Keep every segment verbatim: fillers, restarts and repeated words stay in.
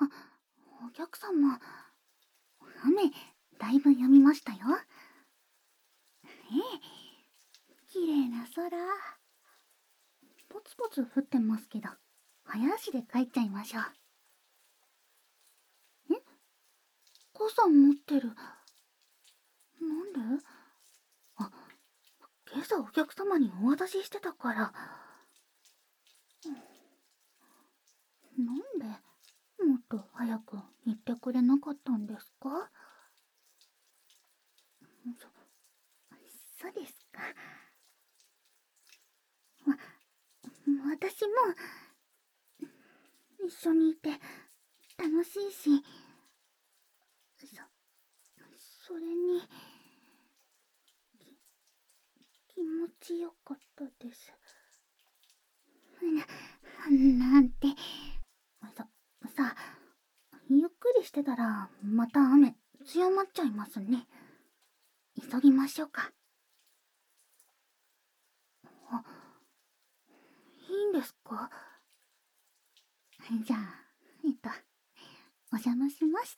あ、お客様、雨、だいぶ止みましたよ。ええ、綺麗な空。ポツポツ降ってますけど、早足で帰っちゃいましょう。え、傘持ってる。なんで？あ、今朝お客様にお渡ししてたから。なんでもっと早く言ってくれなかったんですか？そ、そうですか。わ、私も一緒にいて楽しいし、そ、それにき、気持ちよかったです。な、なんて。さ、さ、ゆっくりしてたらまた雨強まっちゃいますね。急ぎましょうか。あ、いいんですか？じゃあ、えっと、お邪魔します。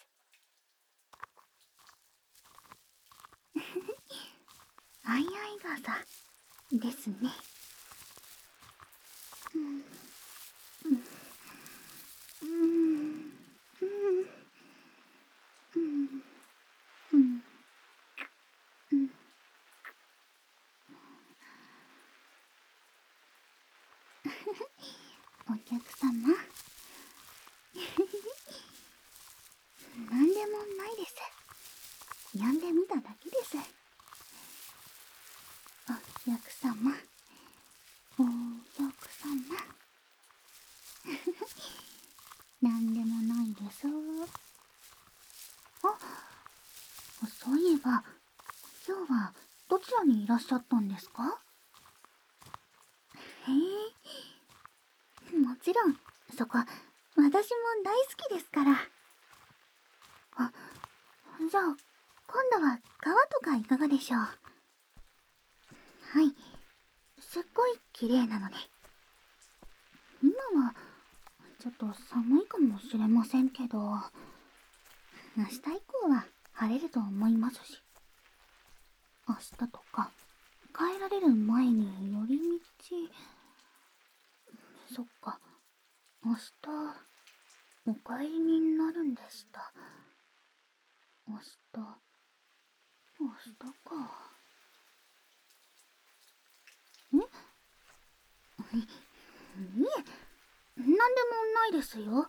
あいあい傘ですね。うん、うん、うん、うん、うん、うん。お客様、なんでもないです。呼んでみただけです。お客様、お客様。なんでもないです。あ、そういえば、今日はどちらにいらっしゃったんですか？へえ、もちろん、そこ、私も大好きですから。あ、じゃあ、今度は川とかいかがでしょう？はい、すっごい綺麗なので。今は、ちょっと寒いかもしれませんけど、明日以降は晴れると思いますし。明日とか、帰られる前に寄り道。そっか、明日、お帰りになるんでした。明日、明日か。ん？い、いえ、なんでもないですよ。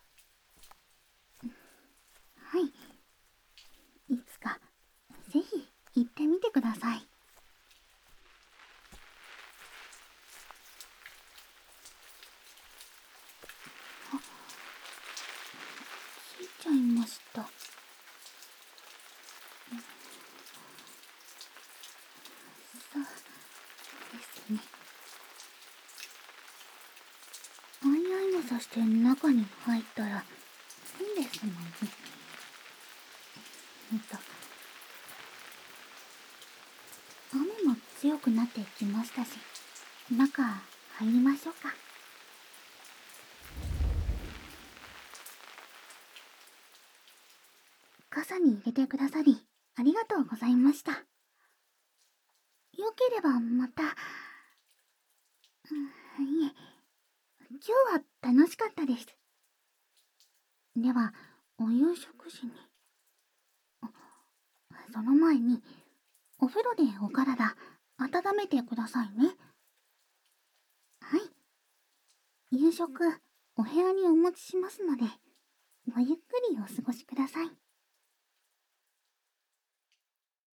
はい、いつか、ぜひ行ってみてください。あ、ついちゃいました。そうですね。あいあいのさして中に入ったら変ですもんね。えっと、雨も強くなってきましたし、中入りましょうか。傘に入れてくださりありがとうございました。よければまた。うん、いえ、今日は楽しかったです。では、お夕食時に。その前に、お風呂でお体温めてくださいね。はい。夕食、お部屋にお持ちしますので、ごゆっくりお過ごしください。